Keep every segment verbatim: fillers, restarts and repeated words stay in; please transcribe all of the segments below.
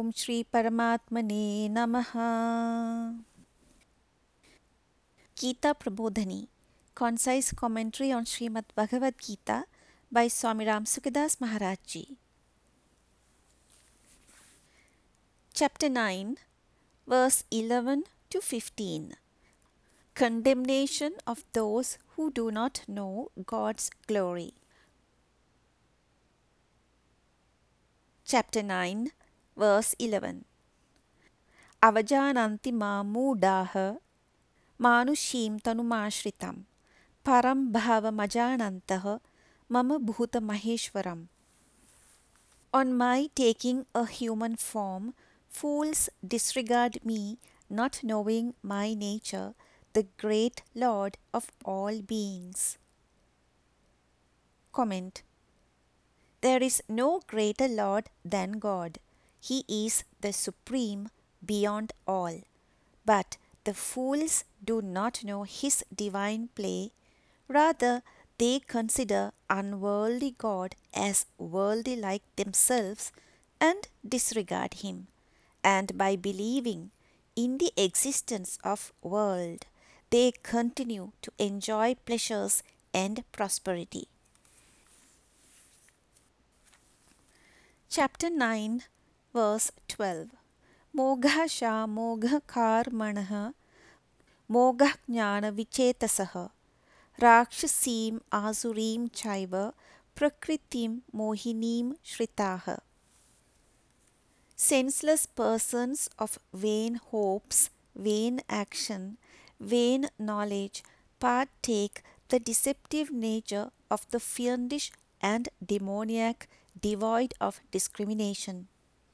Om Shri Paramatmane Namaha. Gita Prabodhani, concise commentary on Srimad Bhagavad Gita by Swami Ram Sukadas Maharaj Ji. Chapter nine, verse eleven to fifteen. Condemnation of those who do not know God's glory. Chapter nine, verse eleven. Avajananti ma moodaha manushim tanumashritam param bhavamajanantah mama bhuta maheshwaram. On my taking a human form, fools disregard me, not knowing my nature, the great Lord of all beings. Comment. There is no greater Lord than God. He is the supreme beyond all. But the fools do not know His divine play. Rather, they consider unworldly God as worldly like themselves and disregard Him. And by believing in the existence of world, they continue to enjoy pleasures and prosperity. Chapter nine, verse twelve. Mogha sha mogha karmanah mogha jnana vichetasah Rakshasim asurim chaiva prakritim mohinim shritaha. Senseless persons of vain hopes, vain action, vain knowledge partake the deceptive nature of the fiendish and demoniac devoid of discrimination.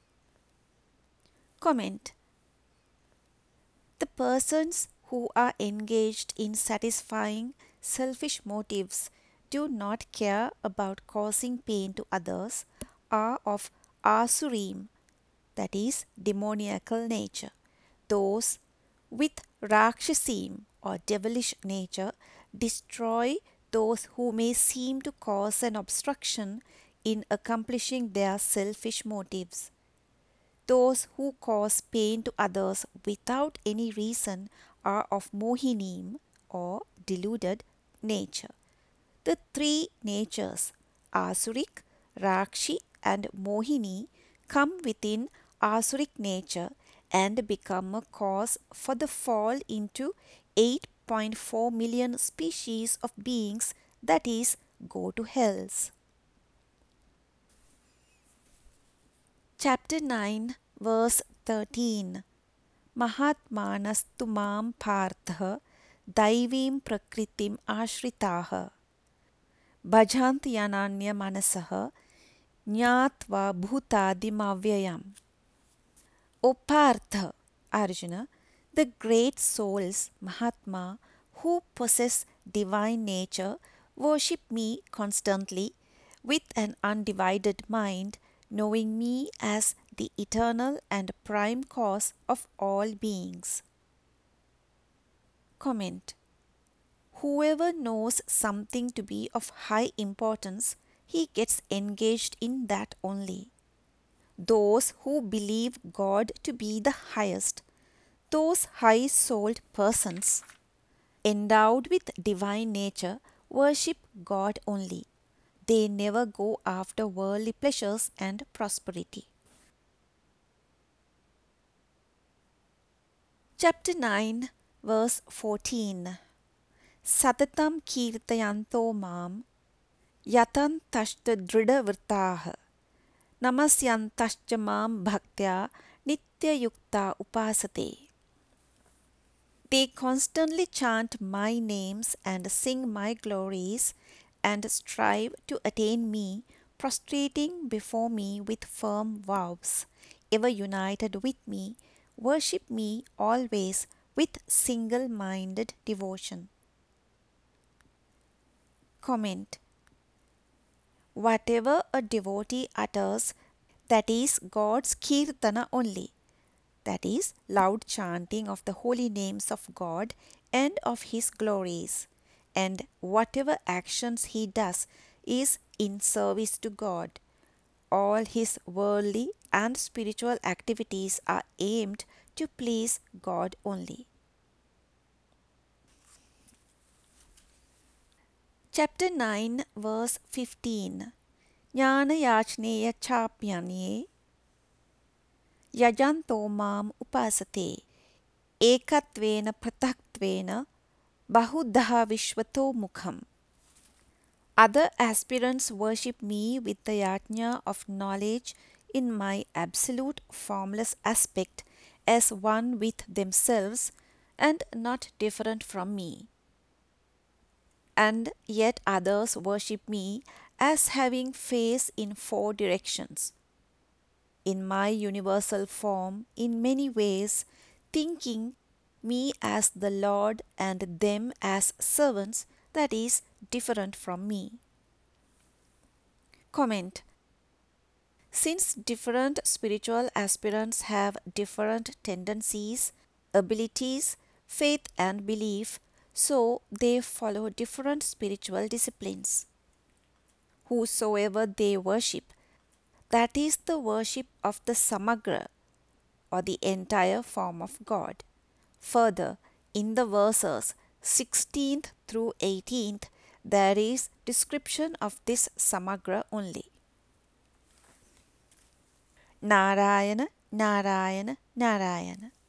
Comment. The persons who are engaged in satisfying selfish motives do not care about causing pain to others are of asurim, that is demoniacal nature. Those with rakshasim or devilish nature destroy those who may seem to cause an obstruction in accomplishing their selfish motives. Those who cause pain to others without any reason are of mohinim or deluded nature. The three natures, Asuric, Rakshi, and Mohini, come within Asuric nature and become a cause for the fall into eight point four million species of beings, that is, go to hells. Chapter nine, verse thirteen. Mahatmanastu mam partha daivim prakritim ashritaha bhajanti ananya manasah jnatva bhutadim avyayam. O Partha, Arjuna, the great souls, Mahatma, who possess divine nature, worship me constantly with an undivided mind, knowing me as the eternal and prime cause of all beings. Comment. Whoever knows something to be of high importance, he gets engaged in that only. Those who believe God to be the highest, those high-souled persons, endowed with divine nature, worship God only. They never go after worldly pleasures and prosperity. Chapter nine, verse fourteen. Satatam kirtayanto mam yatantashta drida vrtaha namasyantascha mam bhaktya nityayukta upasate. They constantly chant my names and sing my glories and strive to attain me, prostrating before me with firm vows, ever united with me, worship me always with single-minded devotion. Comment. Whatever a devotee utters, that is God's kirtana only, that is loud chanting of the holy names of God and of His glories, and whatever actions he does is in service to God. all his worldly and spiritual activities are aimed to please God only. Chapter nine, verse fifteen. Jnana yachneya chapyanye yajanto mam upasate ekatvena prataktvena bahudha vishwato mukham. Other aspirants worship me with the yajna of knowledge in my absolute formless aspect as one with themselves and not different from me. And yet others worship me as having face in four directions. In my universal form, in many ways, thinking me as the Lord and them as servants, that is, different from me. Comment. Since different spiritual aspirants have different tendencies, abilities, faith, and belief, so they follow different spiritual disciplines. Whosoever they worship, that is the worship of the Samagra, or the entire form of God. Further, in the verses sixteenth through eighteenth, there is description of this Samagra only. Narayana, Narayana, Narayana.